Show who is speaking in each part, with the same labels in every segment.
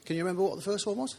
Speaker 1: Can you remember what the first one was?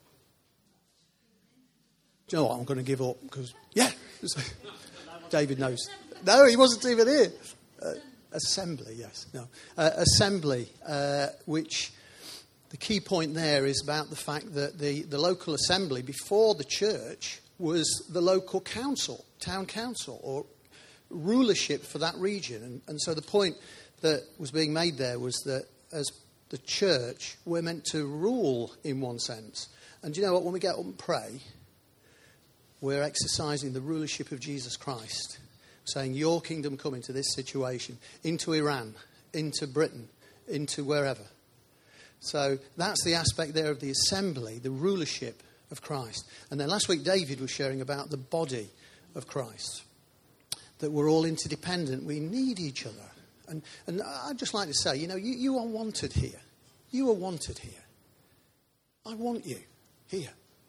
Speaker 1: Do you know what? I'm going to give up because, yeah. David knows. No, he wasn't even here. Assembly, yes. No. Assembly, which the key point there is about the fact that the local assembly before the church was the local council, town council, or rulership for that region. And so the point that was being made there was that as the church, we're meant to rule in one sense. And do you know what? When we get up and pray, we're exercising the rulership of Jesus Christ, saying, your kingdom come into this situation, into Iran, into Britain, into wherever. So that's the aspect there of the assembly, the rulership of Christ. And then last week David was sharing about the body of Christ, that we're all interdependent. We need each other. And I'd just like to say, you are wanted here. You are wanted here. I want you here.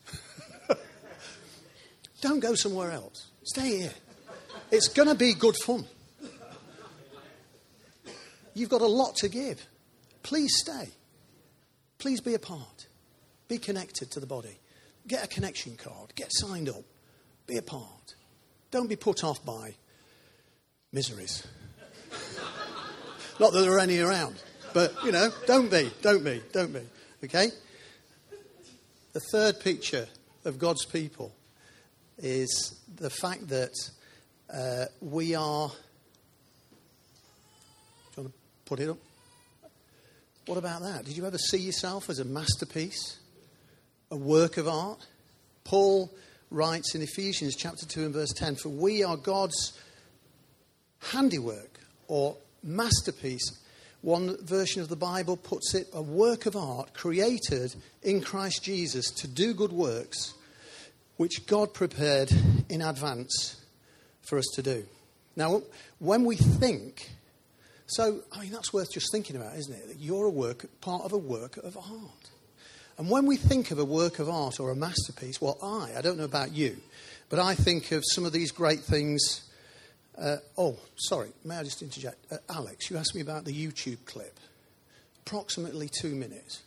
Speaker 1: Don't go somewhere else. Stay here. It's going to be good fun. You've got a lot to give. Please stay. Please be a part. Be connected to the body. Get a connection card. Get signed up. Be a part. Don't be put off by miseries. Not that there are any around. But, don't be. Okay? The third picture of God's people is the fact that we are... Do you want to put it up? What about that? Did you ever see yourself as a masterpiece? A work of art? Paul writes in Ephesians chapter 2 and verse 10, for we are God's handiwork or masterpiece. One version of the Bible puts it, a work of art created in Christ Jesus to do good works, which God prepared in advance for us to do. Now, when we think, that's worth just thinking about, isn't it? That you're part of a work of art. And when we think of a work of art or a masterpiece, well, I don't know about you, but I think of some of these great things. May I just interject? Alex, you asked me about the YouTube clip. Approximately 2 minutes.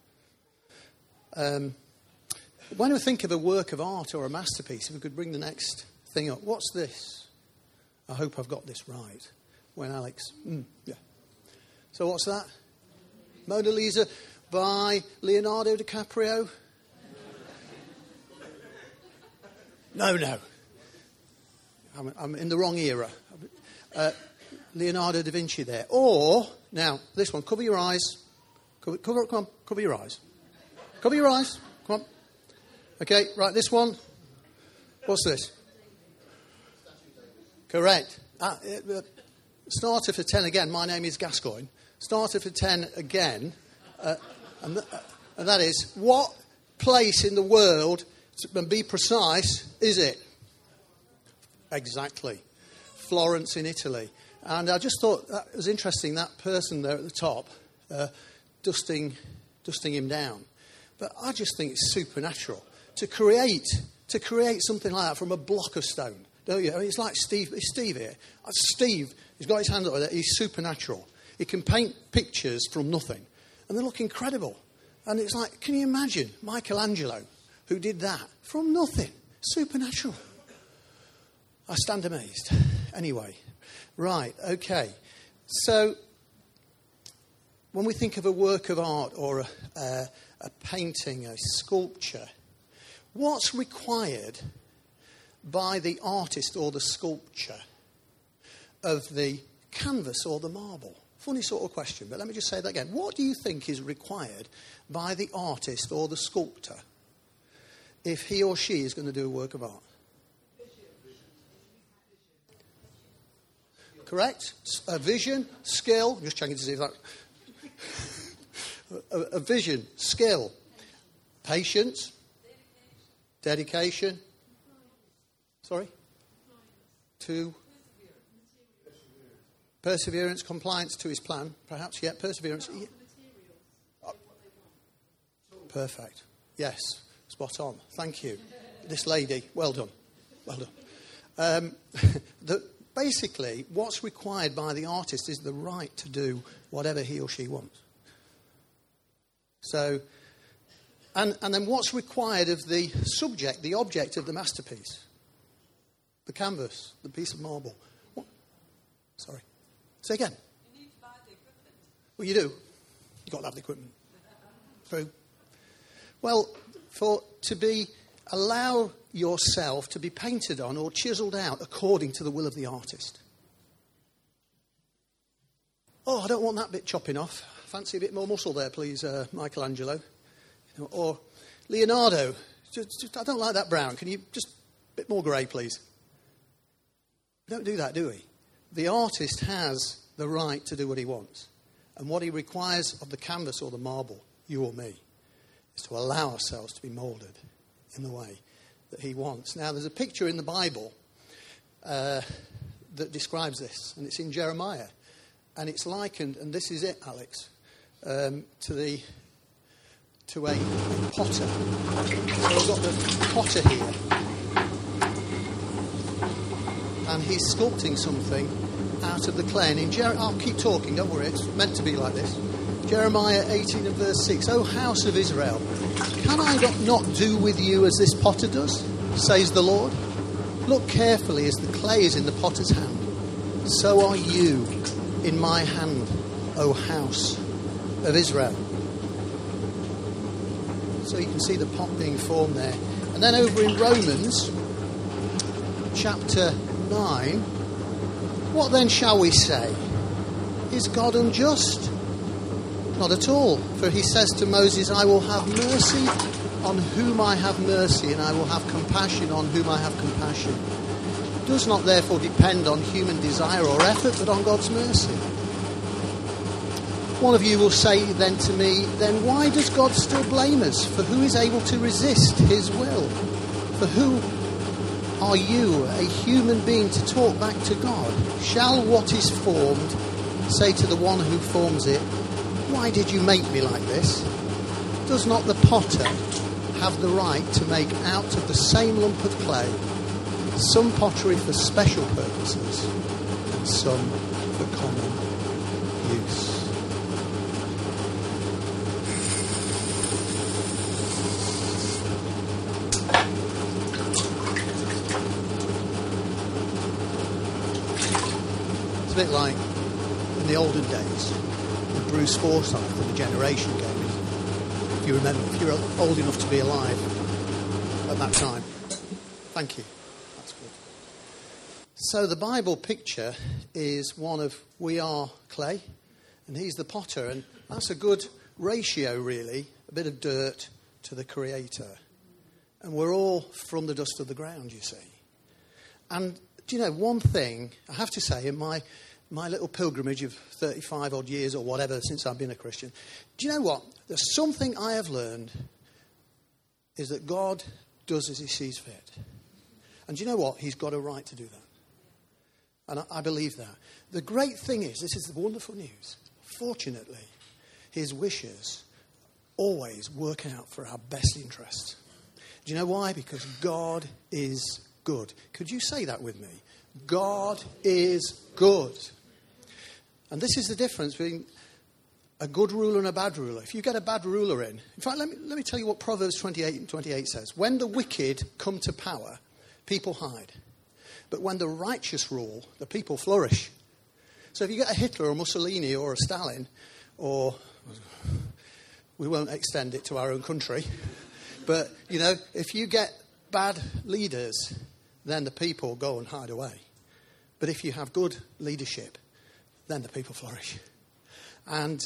Speaker 1: When I think of a work of art or a masterpiece, if we could bring the next thing up. What's this? I hope I've got this right. When Alex... yeah. So what's that? Mona Lisa by Leonardo DiCaprio? No. I'm in the wrong era. Leonardo da Vinci there. Or, now, this one. Cover your eyes. Cover your eyes. Cover your eyes. Come on. Okay, right, this one. What's this? Correct. Starter for 10 again. My name is Gascoigne. Starter for 10 again. And that is, what place in the world, and be precise, is it? Exactly. Florence in Italy. And I just thought that was interesting, that person there at the top, dusting him down. But I just think it's supernatural to create something like that from a block of stone. Don't you? I mean, it's like Steve. Is Steve here? Steve, he's got his hand up there. He's supernatural. He can paint pictures from nothing. And they look incredible. And it's like, can you imagine Michelangelo, who did that from nothing? Supernatural. I stand amazed. Anyway, right, okay. So, when we think of a work of art or a painting, a sculpture, what's required by the artist or the sculpture of the canvas or the marble? Funny sort of question, but let me just say that again. What do you think is required by the artist or the sculptor if he or she is going to do a work of art? Correct? A vision, skill. I'm just checking to see if that... a vision, skill, patience, dedication. Sorry? To... Perseverance, compliance to his plan, perhaps. Yeah, perseverance. Oh. Perfect. Yes, spot on. Thank you. This lady, well done. Well done. Basically, what's required by the artist is the right to do whatever he or she wants. So, And then what's required of the subject, the object of the masterpiece? The canvas, the piece of marble. What? Sorry. Say again.
Speaker 2: You need to buy the equipment.
Speaker 1: Well, you do. You've got to have the equipment. True. Well, allow yourself to be painted on or chiseled out according to the will of the artist. Oh, I don't want that bit chopping off. Fancy a bit more muscle there, please, Michelangelo. Or Leonardo. I don't like that brown. Can you just a bit more grey, please? We don't do that, do we? The artist has the right to do what he wants. And what he requires of the canvas or the marble, you or me, is to allow ourselves to be moulded in the way that he wants. Now, there's a picture in the Bible that describes this, and it's in Jeremiah. And it's likened, and this is it, Alex, to a potter. So we've got the potter here, and he's sculpting something out of the clay. And I'll keep talking, don't worry, it's meant to be like this. Jeremiah 18 and verse 6, O house of Israel, can I not do with you as this potter does, says the Lord? Look carefully as the clay is in the potter's hand, so are you in my hand, O house of Israel. So you can see the pot being formed there. And then over in Romans chapter 9, what then shall we say? Is God unjust? Not at all. For he says to Moses, I will have mercy on whom I have mercy, and I will have compassion on whom I have compassion. It does not therefore depend on human desire or effort, but on God's mercy. One of you will say then to me, then why does God still blame us? For who is able to resist his will? For who are you, a human being, to talk back to God? Shall what is formed say to the one who forms it, why did you make me like this? Does not the potter have the right to make out of the same lump of clay some pottery for special purposes and some for common use? It's a bit like in the olden days with Bruce Forsyth and the Generation Game. If you remember, if you're old enough to be alive at that time. Thank you. That's good. So the Bible picture is one of we are clay and he's the potter, and that's a good ratio really, a bit of dirt to the Creator. And we're all from the dust of the ground, you see. And do you know, one thing I have to say in my little pilgrimage of 35 odd years or whatever since I've been a Christian, do you know what? There's something I have learned is that God does as he sees fit. And do you know what? He's got a right to do that. And I believe that. The great thing is, this is the wonderful news. Fortunately, his wishes always work out for our best interest. Do you know why? Because God is good. Could you say that with me? God is good. And this is the difference between a good ruler and a bad ruler. If you get a bad ruler in fact, let me tell you what Proverbs 28 says. When the wicked come to power, people hide. But when the righteous rule, the people flourish. So if you get a Hitler or Mussolini or a Stalin, or we won't extend it to our own country, but, you know, if you get bad leaders, then the people go and hide away. But if you have good leadership, then the people flourish. And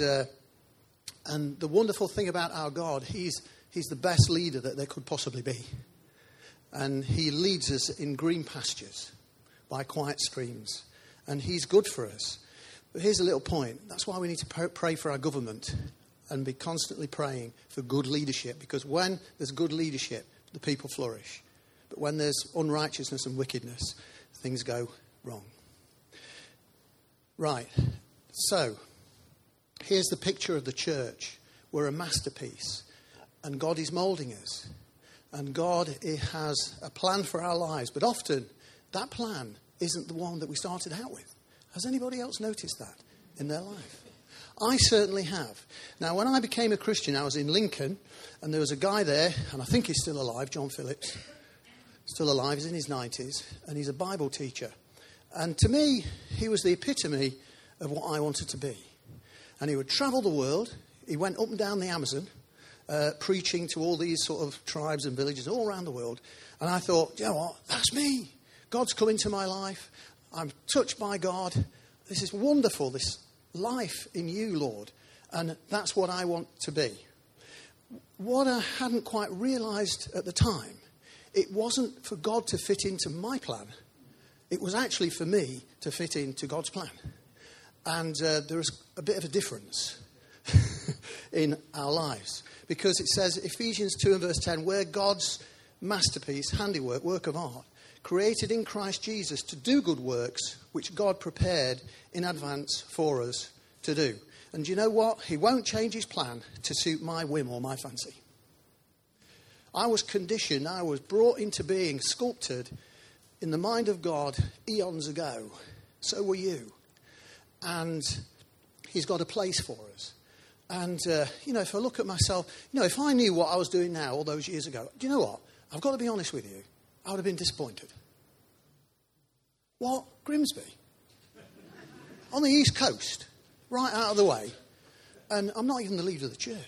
Speaker 1: the wonderful thing about our God, he's the best leader that there could possibly be. And he leads us in green pastures by quiet streams. And he's good for us. But here's a little point. That's why we need to pray for our government and be constantly praying for good leadership. Because when there's good leadership, the people flourish. But when there's unrighteousness and wickedness, things go wrong. Right. So, here's the picture of the church. We're a masterpiece. And God is moulding us. And God has a plan for our lives. But often, that plan isn't the one that we started out with. Has anybody else noticed that in their life? I certainly have. Now, when I became a Christian, I was in Lincoln, and there was a guy there, and I think he's still alive, John Phillips. Still alive, he's in his 90s, and he's a Bible teacher. And to me, he was the epitome of what I wanted to be. And he would travel the world. He went up and down the Amazon, preaching to all these sort of tribes and villages all around the world. And I thought, you know what, that's me. God's come into my life. I'm touched by God. This is wonderful, this life in you, Lord. And that's what I want to be. What I hadn't quite realised at the time, it wasn't for God to fit into my plan. It was actually for me to fit into God's plan. And there is a bit of a difference in our lives. Because it says, Ephesians 2 and verse 10, we're God's masterpiece, handiwork, work of art, created in Christ Jesus to do good works, which God prepared in advance for us to do. And you know what? He won't change his plan to suit my whim or my fancy. I was conditioned, I was brought into being, sculpted in the mind of God eons ago. So were you. And he's got a place for us. And, if I look at myself, if I knew what I was doing now all those years ago, do you know what? I've got to be honest with you. I would have been disappointed. What? Grimsby? On the East Coast, right out of the way. And I'm not even the leader of the church.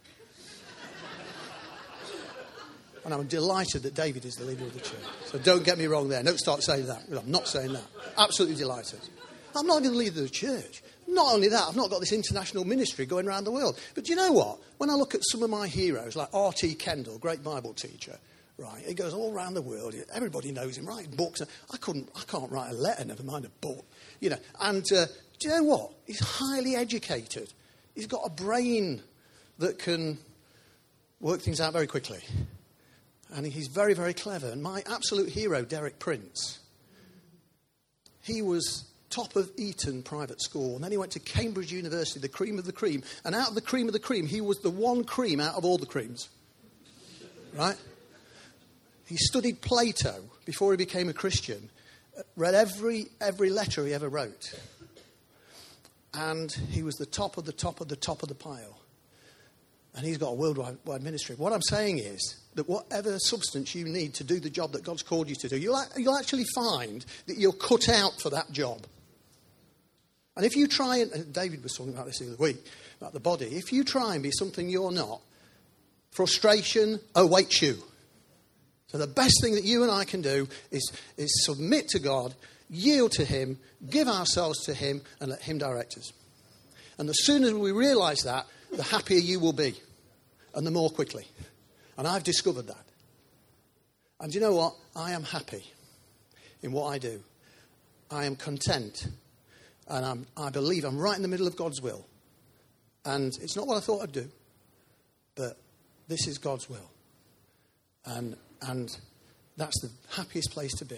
Speaker 1: And I'm delighted that David is the leader of the church. So don't get me wrong there. Don't start saying that. I'm not saying that. Absolutely delighted. I'm not even the leader of the church. Not only that, I've not got this international ministry going around the world. But do you know what? When I look at some of my heroes, like R.T. Kendall, great Bible teacher, right? He goes all around the world. Everybody knows him, writing books. I can't write a letter, never mind a book. And do you know what? He's highly educated. He's got a brain that can work things out very quickly. And he's very, very clever. And my absolute hero, Derek Prince, he was top of Eton private school. And then he went to Cambridge University, the cream of the cream. And out of the cream of the cream, he was the one cream out of all the creams. Right? He studied Plato before he became a Christian. Read every letter he ever wrote. And he was the top of the top of the top of the pile. And he's got a worldwide ministry. What I'm saying is that whatever substance you need to do the job that God's called you to do, you'll actually find that you're cut out for that job. And if you try, and David was talking about this the other week, about the body, if you try and be something you're not, frustration awaits you. So the best thing that you and I can do is submit to God, yield to him, give ourselves to him, and let him direct us. And the sooner we realise that, the happier you will be, and the more quickly. And I've discovered that. And you know what? I am happy in what I do. I am content. And I believe I'm right in the middle of God's will. And it's not what I thought I'd do, but this is God's will. And that's the happiest place to be.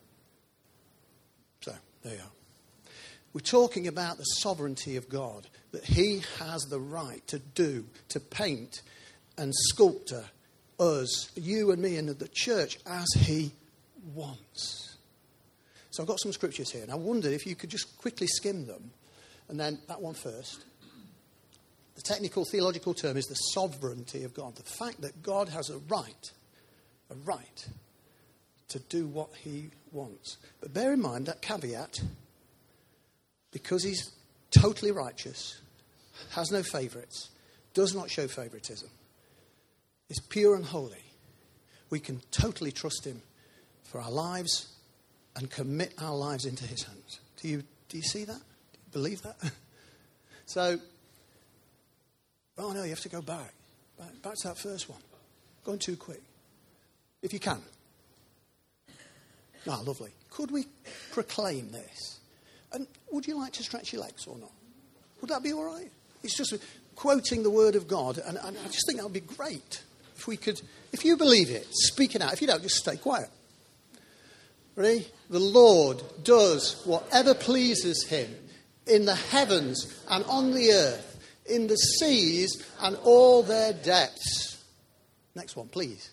Speaker 1: So, there you are. We're talking about the sovereignty of God, that he has the right to paint and sculpture us, you and me, and the church as he wants. So I've got some scriptures here, and I wondered if you could just quickly skim them, and then that one first. The technical theological term is the sovereignty of God, the fact that God has a right to do what he wants. But bear in mind that caveat, because he's totally righteous, has no favourites, does not show favouritism, is pure and holy, we can totally trust him for our lives and commit our lives into his hands. Do you see that? Do you believe that? So, oh no, you have to go back to that first one. Going too quick. If you can. Ah, lovely. Could we proclaim this? And would you like to stretch your legs or not? Would that be all right? It's just quoting the word of God, and I just think that would be great. If we could, if you believe it, speak it out. If you don't, just stay quiet. Ready? The Lord does whatever pleases him in the heavens and on the earth, in the seas and all their depths. Next one, please.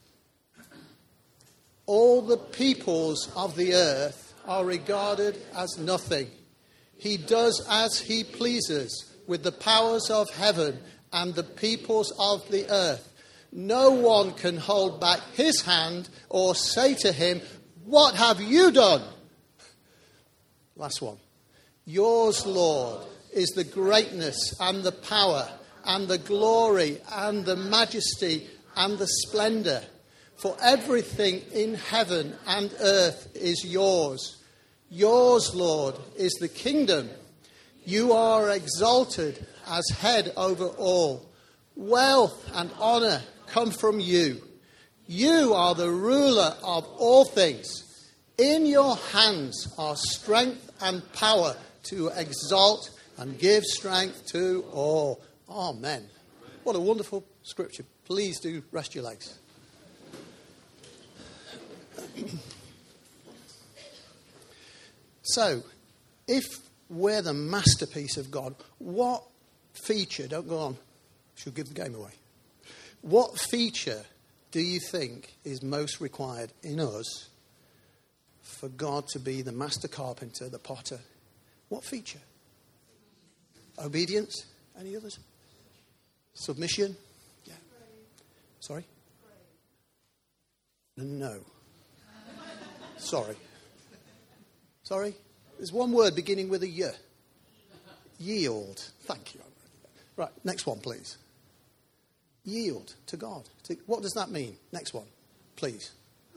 Speaker 1: All the peoples of the earth are regarded as nothing. He does as he pleases with the powers of heaven and the peoples of the earth. No one can hold back his hand or say to him, "What have you done?" Last one. Yours, Lord, is the greatness and the power and the glory and the majesty and the splendor. For everything in heaven and earth is yours. Yours, Lord, is the kingdom. You are exalted as head over all. Wealth and honor come from you. You are the ruler of all things. In your hands are strength and power to exalt and give strength to all. Amen. What a wonderful scripture. Please do rest your legs. So, if we're the masterpiece of God, what feature, don't go on, she'll give the game away. What feature do you think is most required in us for God to be the master carpenter, the potter? What feature? Obedience? Any others? Submission? Yeah. Sorry? No. Sorry. There's one word beginning with a Y. Yield. Thank you. Right, next one, please. Yield to God. What does that mean? Next one, please.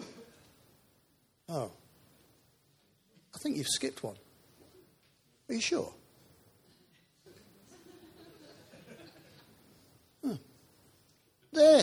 Speaker 1: Oh. I think you've skipped one. Are you sure? There.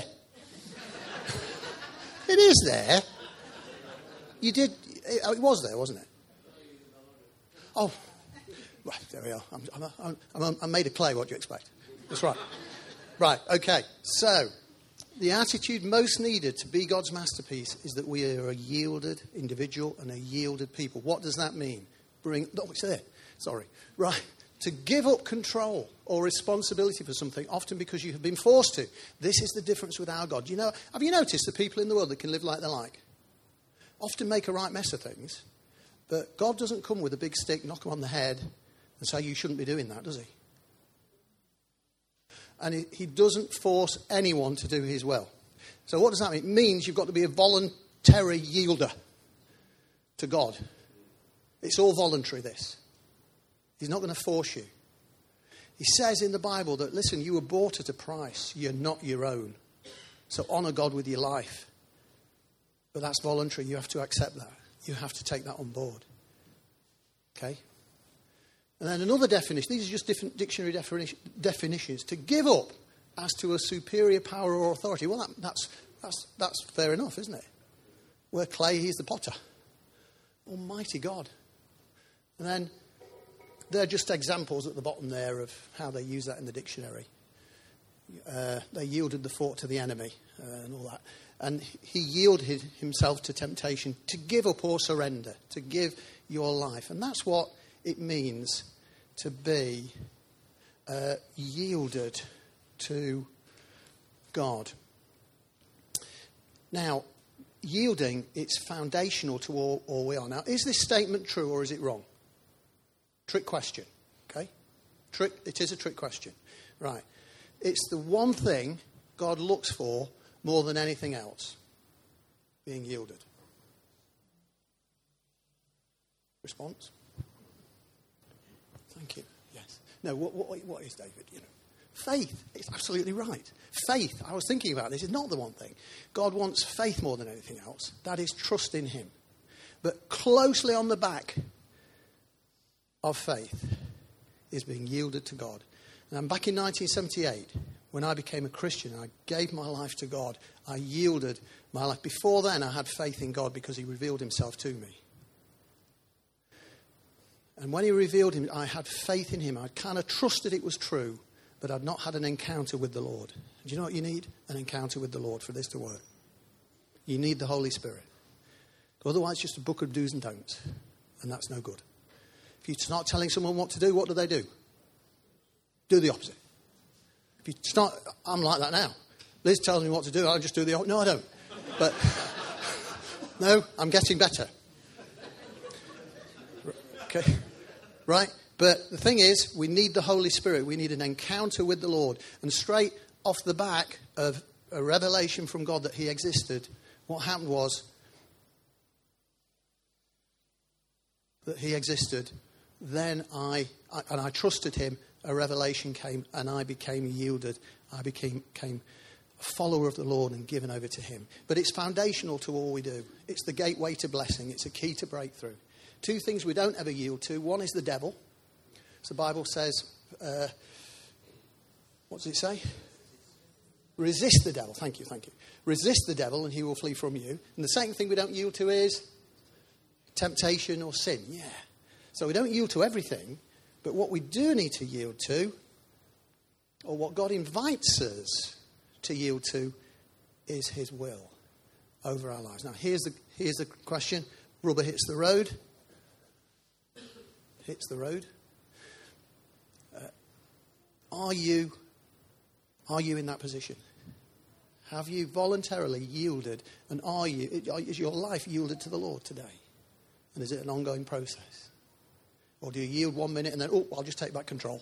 Speaker 1: It is there. You did. It was there, wasn't it? Oh. Right, there we are. I'm made of clay, what do you expect? That's right. Right, okay. So, the attitude most needed to be God's masterpiece is that we are a yielded individual and a yielded people. What does that mean? It's there. Sorry. Right. To give up control or responsibility for something, often because you have been forced to. This is the difference with our God. Have you noticed the people in the world that can live like they like? Often make a right mess of things. But God doesn't come with a big stick, knock them on the head, and say you shouldn't be doing that, does he? And he doesn't force anyone to do his will. So what does that mean? It means you've got to be a voluntary yielder to God. It's all voluntary, this. He's not going to force you. He says in the Bible that, listen, you were bought at a price. You're not your own. So honour God with your life. But that's voluntary. You have to accept that. You have to take that on board. Okay? And then another definition. These are just different dictionary definitions. To give up as to a superior power or authority. Well, that's fair enough, isn't it? We're clay, he's the potter. Almighty God. And then they're just examples at the bottom there of how they use that in the dictionary. They yielded the fort to the enemy and all that. And he yielded himself to temptation to give up or surrender, to give your life. And that's what it means to be yielded to God. Now, yielding, it's foundational to all we are. Now, is this statement true or is it wrong? Trick question, okay? It is a trick question. Right. It's the one thing God looks for more than anything else. Being yielded. Response? Thank you. Yes. No, what is, David? Faith. It's absolutely right. Faith, I was thinking about this, is not the one thing. God wants faith more than anything else. That is trust in him. But closely on the back of faith is being yielded to God. And back in 1978, when I became a Christian, I gave my life to God. I yielded my life. Before then, I had faith in God because he revealed himself to me. And when he revealed him, I had faith in him. I kind of trusted it was true, but I'd not had an encounter with the Lord. Do you know what you need? An encounter with the Lord for this to work. You need the Holy Spirit. Otherwise, it's just a book of do's and don'ts. And that's no good. If you start telling someone what to do, what do? Do the opposite. If you start, I'm like that now. Liz tells me what to do, I just do the opposite. No, I don't. But, no, I'm getting better. Okay. Right? But the thing is, we need the Holy Spirit. We need an encounter with the Lord. And straight off the back of a revelation from God that he existed, what happened was that he existed. Then I trusted him. A revelation came and I became yielded. I became a follower of the Lord and given over to him. But it's foundational to all we do. It's the gateway to blessing. It's a key to breakthrough. Two things we don't ever yield to. One is the devil. So the Bible says, what does it say? Resist the devil. Thank you. Resist the devil and he will flee from you. And the second thing we don't yield to is temptation or sin. Yeah. So we don't yield to everything. But what we do need to yield to, or what God invites us to yield to, is his will over our lives. Now, here's the question. Rubber hits the road. Hits the road. Are you in that position? Have you voluntarily yielded? And is your life yielded to the Lord today? And is it an ongoing process? Or do you yield 1 minute and then, I'll just take back control?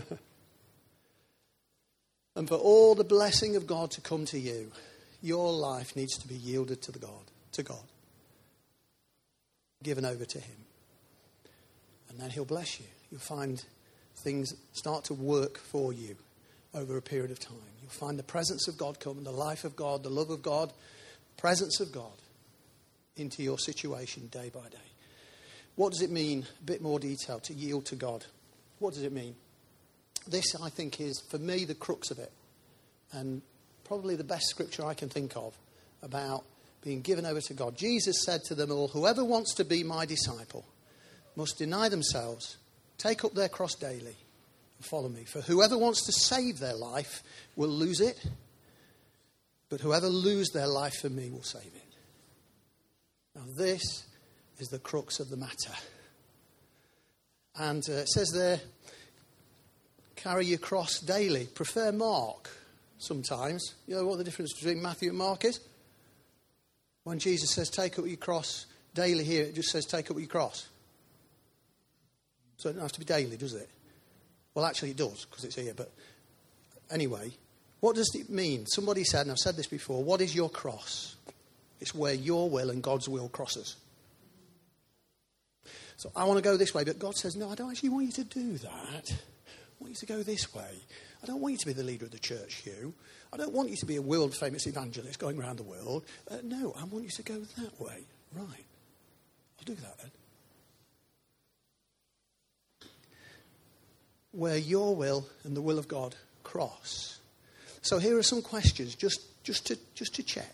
Speaker 1: And for all the blessing of God to come to you, your life needs to be yielded to God. Given over to him. And then he'll bless you. You'll find things start to work for you over a period of time. You'll find the presence of God come, the life of God, the love of God, presence of God into your situation day by day. What does it mean, a bit more detail, to yield to God? What does it mean? This, I think, is, for me, the crux of it. And probably the best scripture I can think of about being given over to God. Jesus said to them all, whoever wants to be my disciple must deny themselves, take up their cross daily, and follow me. For whoever wants to save their life will lose it, but whoever loses their life for me will save it. Now this is the crux of the matter. And it says there, carry your cross daily. Prefer Mark sometimes. You know what the difference between Matthew and Mark is? When Jesus says take up your cross daily here, it just says take up your cross. So it doesn't have to be daily, does it? Well, actually it does, because it's here. But anyway, what does it mean? Somebody said, and I've said this before, what is your cross? It's where your will and God's will crosses. So I want to go this way, but God says, no, I don't actually want you to do that. I want you to go this way. I don't want you to be the leader of the church, Hugh. I don't want you to be a world-famous evangelist going around the world. No, I want you to go that way. Right. I'll do that then. Where your will and the will of God cross. So here are some questions just to check.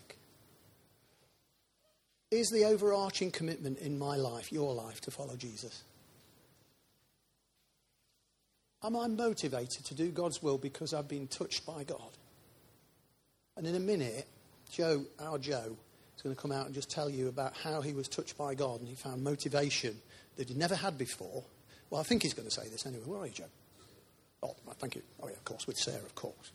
Speaker 1: Is the overarching commitment in my life, your life, to follow Jesus? Am I motivated to do God's will because I've been touched by God? And in a minute, our Joe, is going to come out and just tell you about how he was touched by God and he found motivation that he never had before. Well, I think he's going to say this anyway. Where are you, Joe? Oh, right, thank you. Oh, yeah, of course, with Sarah, of course.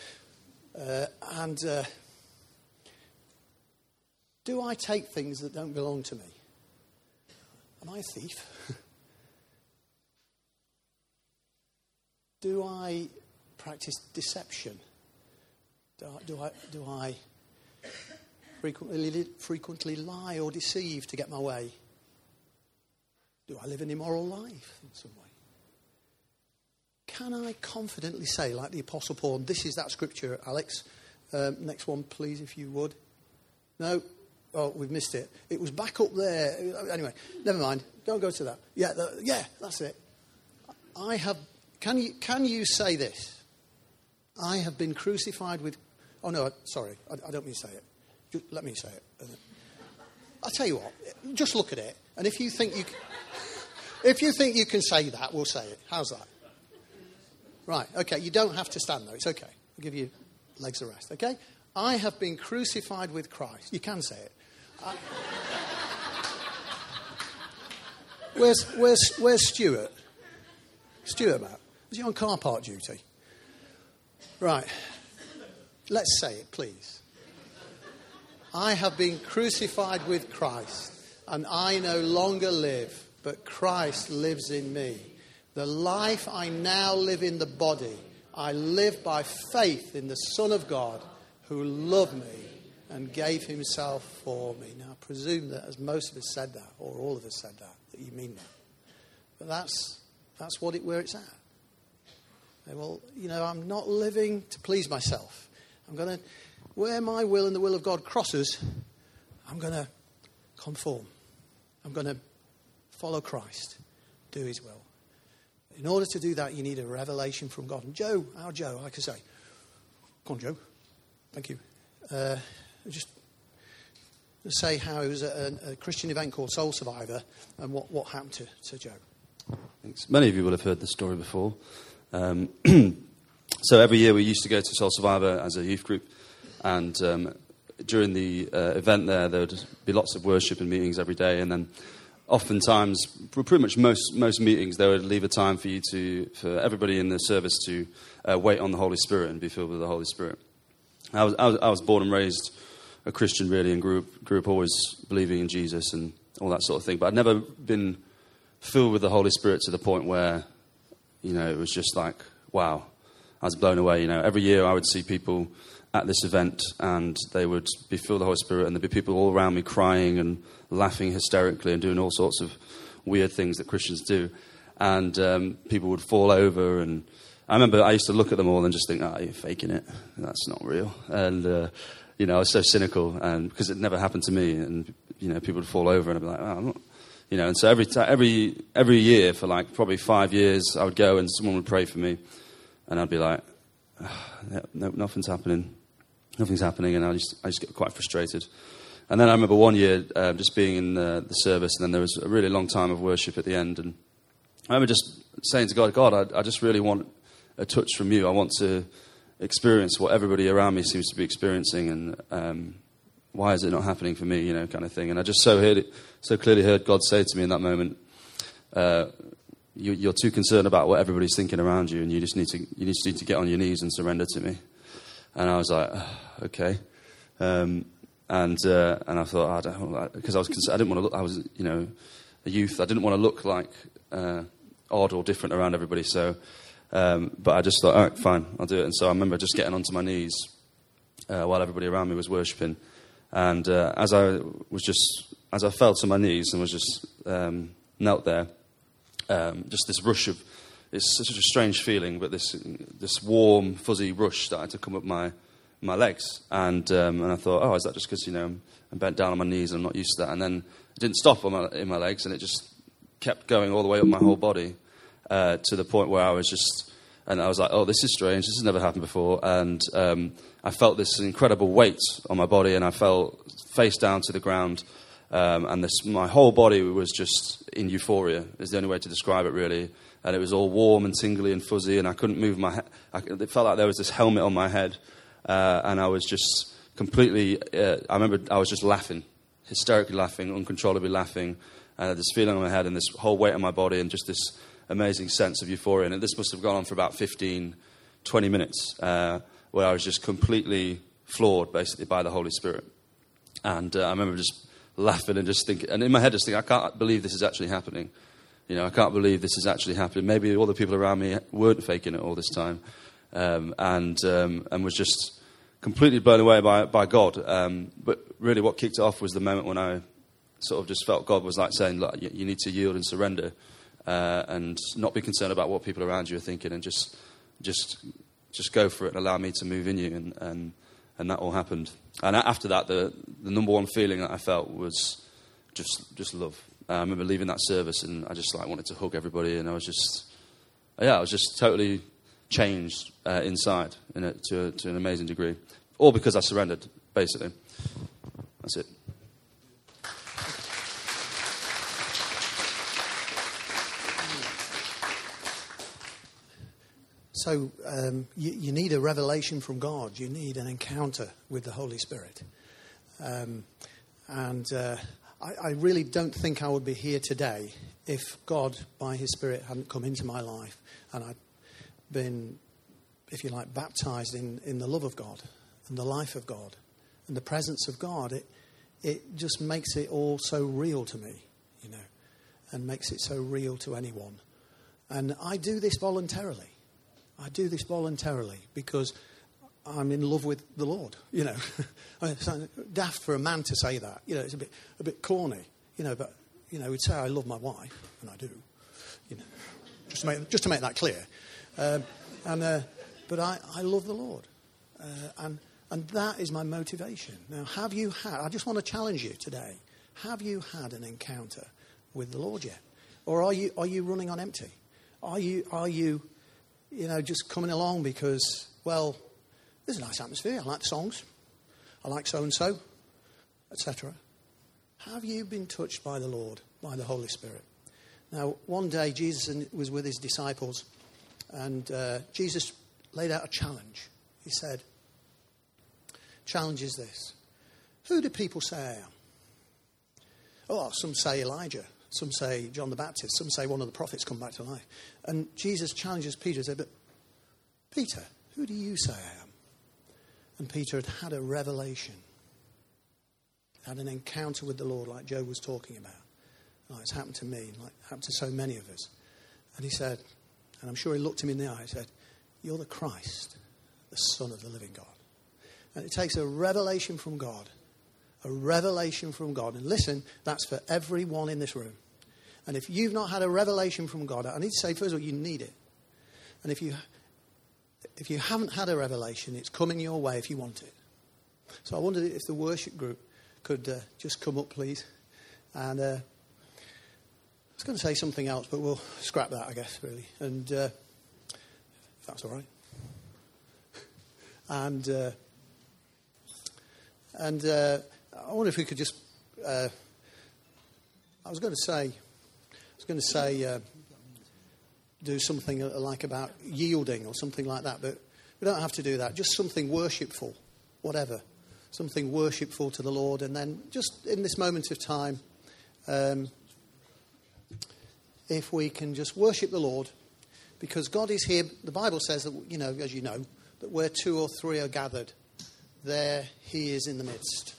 Speaker 1: Do I take things that don't belong to me? Am I a thief? Do I practice deception? Do I frequently lie or deceive to get my way? Do I live an immoral life in some way? Can I confidently say, like the Apostle Paul, and this is that scripture, Alex. Next one, please, if you would. No? Oh, we've missed it. It was back up there. Anyway, never mind. Don't go to that. Yeah, that's it. Can you say this? I have been crucified with... Oh, no, sorry. I don't mean to say it. Just let me say it. I'll tell you what. Just look at it. And if you think you can say that, we'll say it. How's that? Right, okay. You don't have to stand, though. It's okay. I'll give you legs a rest, okay? I have been crucified with Christ. You can say it. Where's Stuart? Stuart, Matt? Was he on car park duty? Right. Let's say it, please. I have been crucified with Christ, and I no longer live, but Christ lives in me. The life I now live in the body, I live by faith in the Son of God who loved me and gave himself for me. Now, I presume that as most of us said that, or all of us said that you mean that. But that's where it's at. Well, I'm not living to please myself. I'm going to, where my will and the will of God crosses, I'm going to conform. I'm going to follow Christ, do his will. In order to do that, you need a revelation from God. And Joe, like I say, come on, Joe. Thank you. Just to say how it was a Christian event called Soul Survivor and what happened to Joe.
Speaker 2: Thanks. Many of you will have heard this story before. So every year we used to go to Soul Survivor as a youth group, and during the event there would be lots of worship and meetings every day, and then oftentimes, for pretty much most meetings, they would leave a time for everybody in the service to wait on the Holy Spirit and be filled with the Holy Spirit. I was born and raised a Christian, really, and grew up always believing in Jesus and all that sort of thing. But I'd never been filled with the Holy Spirit to the point where, it was just like, wow, I was blown away. Every year I would see people at this event and they would be filled with the Holy Spirit, and there'd be people all around me crying and laughing hysterically and doing all sorts of weird things that Christians do. And people would fall over, and I remember I used to look at them all and just think, you're faking it. That's not real. And, I was so cynical, and because it never happened to me, and, people would fall over and I'd be like, I'm not, and so every year for like probably 5 years, I would go and someone would pray for me, and I'd be like, no, nothing's happening, and I just get quite frustrated. And then I remember one year just being in the service, and then there was a really long time of worship at the end, and I remember just saying to God, I just really want a touch from you. I want to experience what everybody around me seems to be experiencing, and why is it not happening for me, kind of thing. And I just so clearly heard God say to me in that moment, you're too concerned about what everybody's thinking around you, and you just need to get on your knees and surrender to me. And I was like, okay. And I thought, because I didn't want to look. I was, a youth. I didn't want to look like odd or different around everybody. So, but I just thought, all right, fine, I'll do it. And so I remember just getting onto my knees while everybody around me was worshiping. And as I fell to my knees and was just knelt there, just this rush of, it's such a strange feeling, but this warm, fuzzy rush started to come up my legs. And I thought, is that just because, I'm bent down on my knees and I'm not used to that? And then it didn't stop in my legs, and it just kept going all the way up my whole body to the point where I was like, oh, this is strange. This has never happened before. And I felt this incredible weight on my body, and I fell face down to the ground. And my whole body was just in euphoria, is the only way to describe it, really. And it was all warm and tingly and fuzzy, and I couldn't move my head. It felt like there was this helmet on my head, and I was just completely... I remember I was just laughing, hysterically laughing, uncontrollably laughing. And I had this feeling on my head and this whole weight on my body and just this amazing sense of euphoria. And this must have gone on for about 15, 20 minutes, where I was just completely floored, basically, by the Holy Spirit. And I remember just laughing and just thinking, and in my head just thinking, I can't believe this is actually happening. I can't believe this is actually happening. Maybe all the people around me weren't faking it all this time, and was just completely blown away by God. But really what kicked it off was the moment when I sort of just felt God was like saying, look, you need to yield and surrender, and not be concerned about what people around you are thinking, and just go for it and allow me to move in you. And that all happened. And after that, the number one feeling that I felt was just love. I remember leaving that service, and I just wanted to hug everybody, and I was just totally changed inside to an amazing degree, all because I surrendered, basically. That's it.
Speaker 1: So you need a revelation from God. You need an encounter with the Holy Spirit. I really don't think I would be here today if God, by his Spirit, hadn't come into my life and I'd been, if you like, baptized in the love of God and the life of God and the presence of God. It just makes it all so real to me, and makes it so real to anyone. And I do this voluntarily. I do this voluntarily because I'm in love with the Lord, you know. It's daft for a man to say that. You know, it's a bit corny, you know, but, you know, we'd say I love my wife, and I do, you know, just to make that clear. But I love the Lord. And that is my motivation. Now, I just want to challenge you today. Have you had an encounter with the Lord yet? Or are you running on empty? Are you just coming along because, well, there's a nice atmosphere. I like the songs. I like so-and-so, etc. Have you been touched by the Lord, by the Holy Spirit? Now, one day Jesus was with his disciples, and Jesus laid out a challenge. He said, challenge is this. Who do people say I am? Oh, some say Elijah. Some say John the Baptist. Some say one of the prophets come back to life. And Jesus challenges Peter and said, but Peter, who do you say I am? And Peter had a revelation. Had an encounter with the Lord like Joe was talking about. Like it's happened to me, like happened to so many of us. And he said, and I'm sure he looked him in the eye and said, you're the Christ, the Son of the living God. And it takes a revelation from God. A revelation from God. And listen, that's for everyone in this room. And if you've not had a revelation from God, I need to say, first of all, you need it. And if you haven't had a revelation, it's coming your way if you want it. So I wondered if the worship group could just come up, please. And I was going to say something else, but we'll scrap that, I guess, really. And if that's all right. And I wonder if we could just. I was going to say, do something like about yielding or something like that, but we don't have to do that. Just something worshipful, whatever, something worshipful to the Lord, and then just in this moment of time, if we can just worship the Lord, because God is here. The Bible says that, you know, as you know, that where 2 or 3 are gathered, there He is in the midst.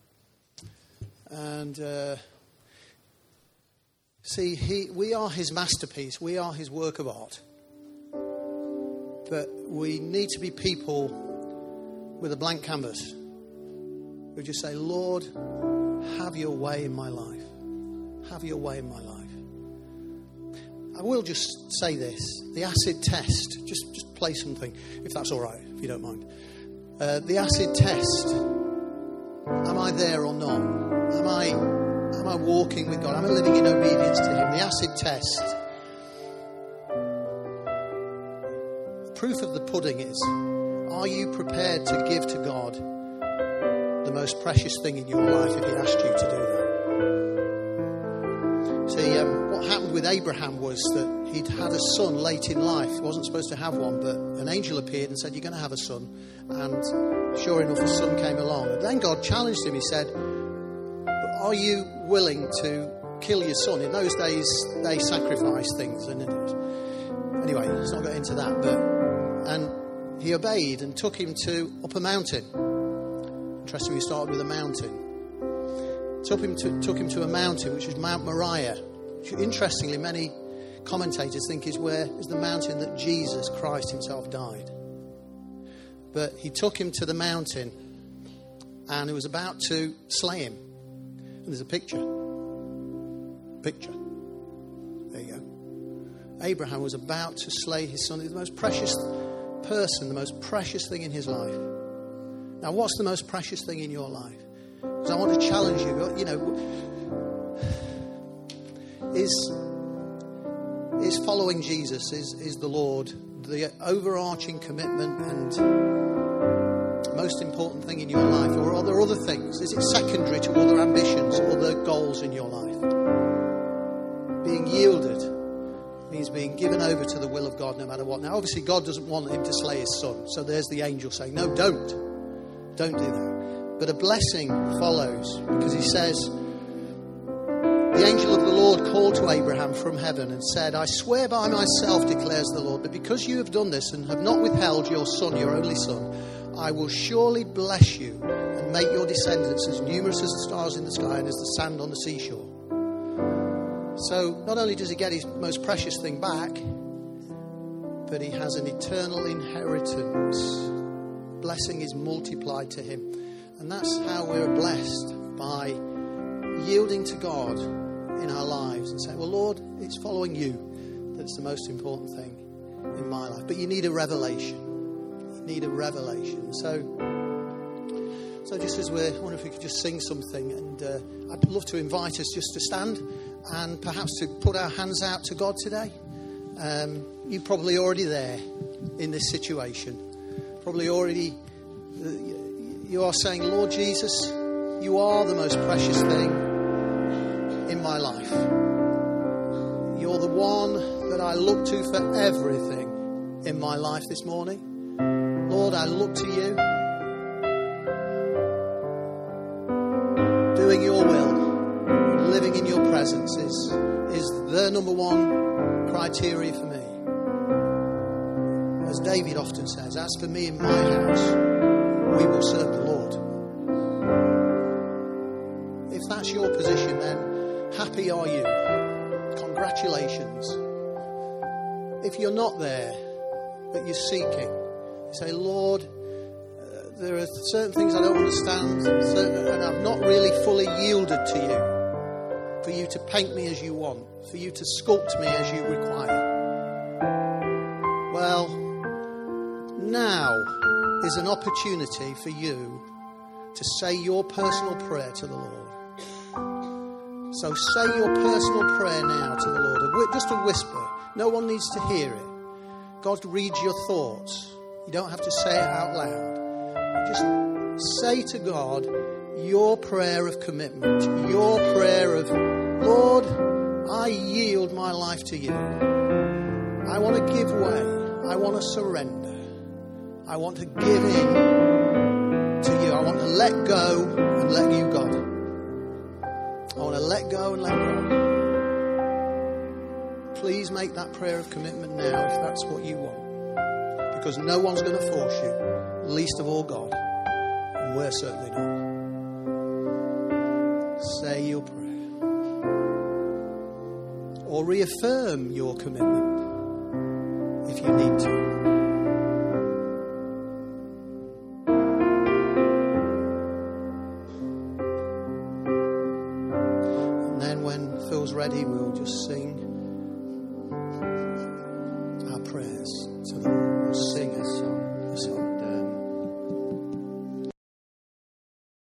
Speaker 1: And we are His masterpiece. We are His work of art. But we need to be people with a blank canvas. We just say, Lord, have your way in my life. Have your way in my life. I will just say this. The acid test. Just play something, if that's all right, if you don't mind. The acid test. Am I there or not? Am I walking with God? Am I living in obedience to Him? The acid test. The proof of the pudding is, are you prepared to give to God the most precious thing in your life if He asked you to do that? See, what happened with Abraham was that he'd had a son late in life. He wasn't supposed to have one, but an angel appeared and said, you're going to have a son. And sure enough, a son came along. And then God challenged him. He said, are you willing to kill your son? In those days, they sacrificed things. And anyway, let's not get into that. And he obeyed and took him up a mountain. Interestingly, we started with a mountain. Took him to a mountain, which was Mount Moriah. Which, interestingly, many commentators think is the mountain that Jesus Christ Himself died. But he took him to the mountain, and he was about to slay him. And there's a picture. There you go. Abraham was about to slay his son. He was the most precious person, the most precious thing in his life. Now, what's the most precious thing in your life? Because I want to challenge you. You know, is following Jesus, is the Lord, the overarching commitment and most important thing in your life? Or are there other things? Is it secondary to other ambitions, other goals in your life? Being yielded means being given over to the will of God no matter what. Now, obviously, God doesn't want him to slay his son. So there's the angel saying, no, don't do that. But a blessing follows, because he says, the angel of the Lord called to Abraham from heaven and said, I swear by myself, declares the Lord, but because you have done this and have not withheld your son, your only son, I will surely bless you and make your descendants as numerous as the stars in the sky and as the sand on the seashore. So not only does he get his most precious thing back, but he has an eternal inheritance. Blessing is multiplied to him. And that's how we're blessed, by yielding to God in our lives and saying, well, Lord, it's following you that's the most important thing in my life. But you need a revelation. You need a revelation. So just as I wonder if we could just sing something, and I'd love to invite us just to stand and perhaps to put our hands out to God today. You're probably already there in this situation. Probably already, you are saying, Lord Jesus, you are the most precious thing in my life. You're the one that I look to for everything in my life this morning. Lord, I look to you. Doing your will, living in your presence is the number one criteria for me. As David often says, as for me and my house, we will serve the Lord. If that's your position, then happy are you. Congratulations. If you're not there, but you're seeking, you say, Lord, there are certain things I don't understand, and I've not really fully yielded to you, for you to paint me as you want, for you to sculpt me as you require. Well, now is an opportunity for you to say your personal prayer to the Lord. So say your personal prayer now to the Lord. Just a whisper. No one needs to hear it. God reads your thoughts. You don't have to say it out loud. Just say to God your prayer of commitment, your prayer of, Lord, I yield my life to you. I want to give way. I want to surrender. I want to give in to you. I want to let go and let you God. I want to let go and let God. Please make that prayer of commitment now if that's what you want. Because no one's going to force you, least of all God. And we're certainly not. Say your prayer. Or reaffirm your commitment if you need to. And then when Phil's ready, we'll just sing.